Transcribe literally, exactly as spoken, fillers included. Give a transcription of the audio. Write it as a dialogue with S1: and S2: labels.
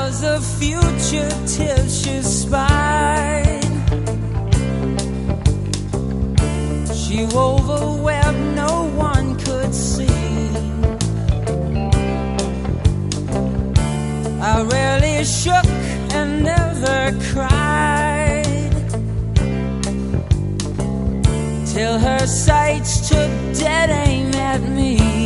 S1: was a fugitive she spied. She wove a web no one could see. I rarely shook and never cried, till her sights took dead aim at me.